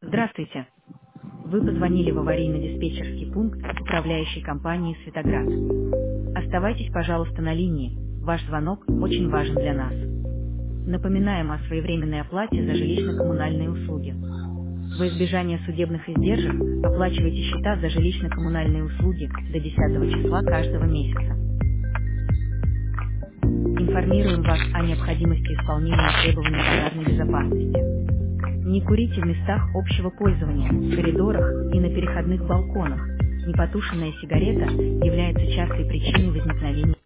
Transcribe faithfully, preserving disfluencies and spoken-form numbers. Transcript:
Здравствуйте. Вы позвонили в аварийно-диспетчерский пункт управляющей компании «Светоград». Оставайтесь, пожалуйста, на линии. Ваш звонок очень важен для нас. Напоминаем о своевременной оплате за жилищно-коммунальные услуги. Во избежание судебных издержек оплачивайте счета за жилищно-коммунальные услуги до десятого числа каждого месяца. Информируем вас о необходимости исполнения требований пожарной безопасности. Не курите в местах общего пользования, в коридорах и на переходных балконах. Непотушенная сигарета является частой причиной возникновения